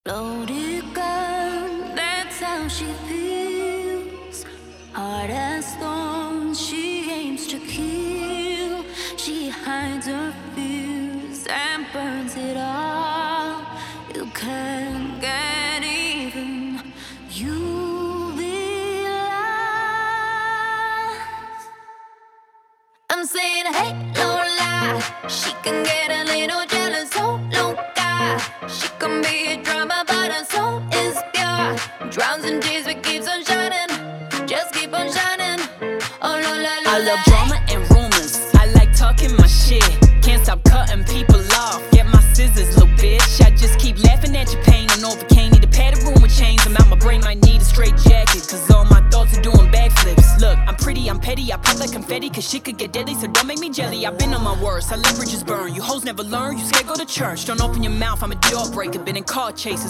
Loaded gun, that's how she feels. Hard as stone, she aims to kill. She hides her fears and burns it all. You can't get even. You'll be lost. I'm saying, hey, no lie. She can get a little jealous, oh, loca. She can be a drama, but her soul is pure. Drowns in tears, but keeps on shining. Just keep on shining. Oh, la, la, la, I love drama and rumors. I like talking my shit. Can't stop cutting people off. Get my scissors, little bitch. I just keep laughing at your pain. And overcame, need to pad a room with chains. I'm out, my brain might need a straight jacket. Cause all my thoughts are doing backflips. Look, I'm pretty, I'm petty. I pop like confetti. Cause shit could get deadly, so don't make me jelly. I've been on my worst. I let bridges burn. You hoes never learn. You scared, go to church. Don't open your mouth, I'm a deal breaker. Been in car chases.